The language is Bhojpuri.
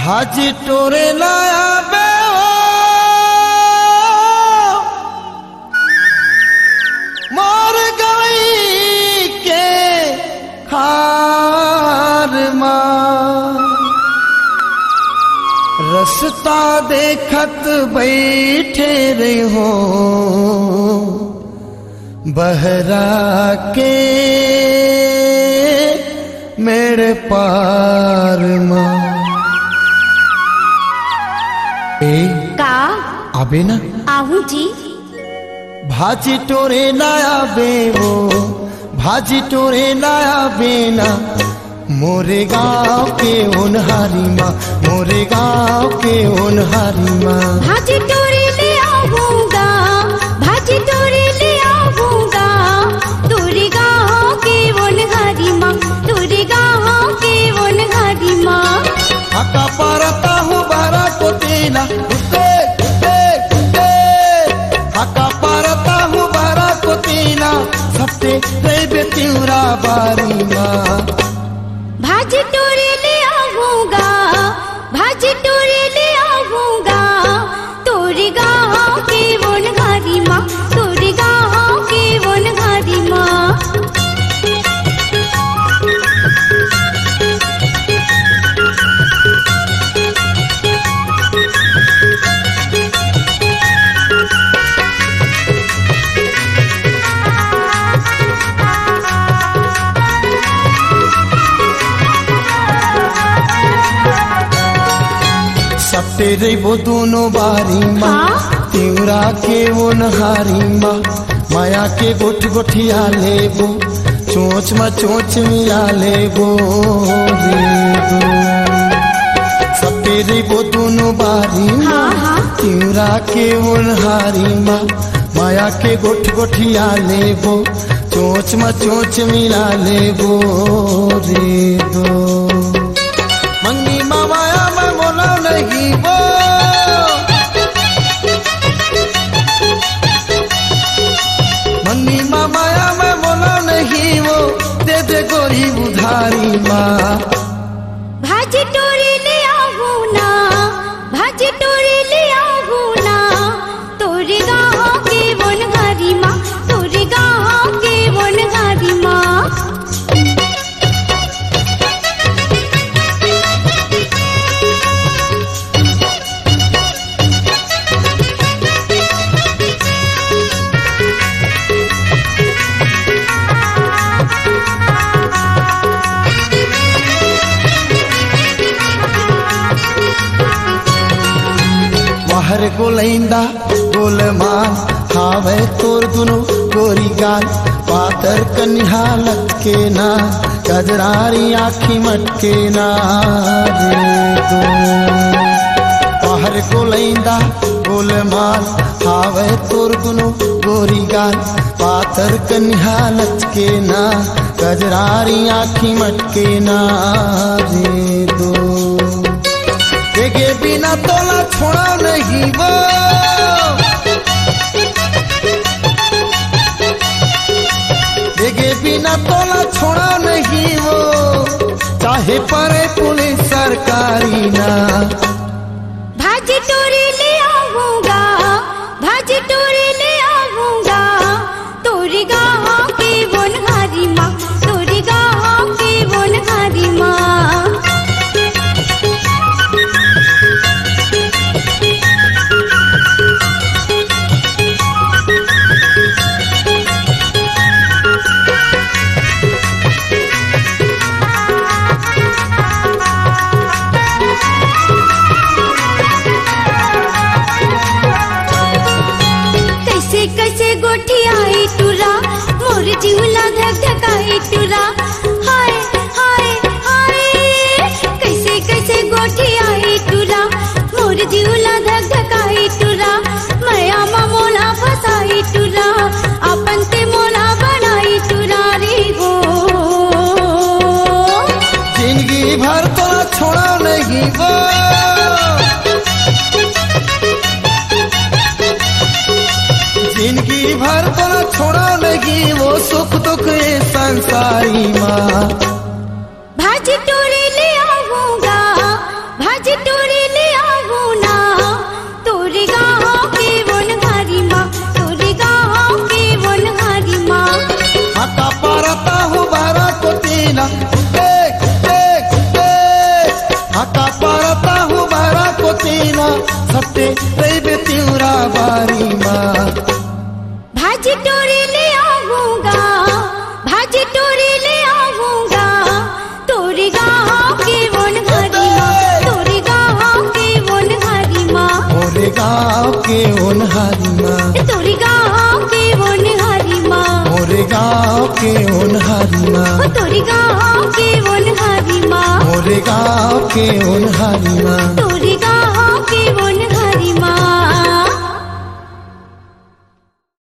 भाजी टोरे लाया बे मोर गई के खार मां रस्ता देखत बैठे रहे हो बहरा के मेरे पार मां का आबे ना आहू जी भाजी टोरे लाया बे वो भाजी टोरे लाया बेना मोरे गाँव के उनहारी माँ मोरे गाँव के उनहारी माँ भाजी टोरे ले आऊंगा भाजी टोरे ले आऊंगा तोरे गाँव के उनहारी माँ तोरे गाँव के उनहारी माँ हका पारता हूँ बारा को तेला कुत्ते कुत्ते कुत्ते हका पारता हूँ बारा को तेला सबसे रेबे तिउरा बारी माँ भाजी टोरे ले आऊंगा भाजी टोरे ले आऊंगा तोरे गाँव के उनहारी माँ तोरे गाँव के उनहारी माँ तेरे वो दोनों बारी माँ तिउरा के वो नहारी माँ माया के गोठ गोठिया लेबो चोच में चोच मिला लेबो सब तेरे वो दोनों बारी माँ तिउरा के वो नहारी माँ माया के गोठ गोठिया लेबो चोच में चोच मिला लेबो रे दो मंगी माया में बोला नहीं वो मंगी माया में बोला नहीं वो दे दे गोरी उधारी माँ भाजी टोरे ले आऊं ना भाजी टोरे ले आऊं ना तोरे गाँव के उनहारी माँ तोरे गाँव के उनहारी माँ बाहर को लैंदा गोल मान हावे तोर दुनो गोरी गाल पातर कन्हा लटके ना गजरारी आँखी मटके ना दो बाहर को लैंदा गोल मान हावे तोर दुनो गोरी गाल पातर कन्हा लटके ना गजरारी आँखी मटके ना रे दो देखे बिना तोला छोड़ा नहीं वो देखे बिना तोला छोड़ा नहीं वो चाहे परे पुलिस सरकारी ना भाजी टोरे ले आऊंगा भाजी टोरे ले आऊंगा तोरे गाँव के उनहारी माँ तोरे गाँव के उनहारी माँ जीवला धक धकाई टुरा हाय हाय हाय कैसे कैसे गोठी आई टुरा मोर जीवला धक धकाई टुरा माया मोला फसाई टुरा अपन ते मोला बनाई टुरा रे हो जिंदगी भर तो छोड़ा नहीं वो जिंदगी भर तो छोड़ा नहीं वो सुख दुख संसारी माँ भाजी टोरे ले आऊंगा भाजी टोरे तीना हका पारता हूँ बारा को तीना सत्ते रही बे तिउरा बारी माँ भाजी टोरी ले आऊंगा भाजी टोरी ले आऊंगा तोरी गाँव के वन हरी माँ तोरी गाँव के वन हरी माँ मोरे गाँव के वन हरी माँ तोरी गाँव के वन हरी माँ मोरे गाँव के वन हरी माँ तोरी गाँव के वन हरी माँ मोरे गाँव के वन हरी माँ तोरी गाँव के वन हरी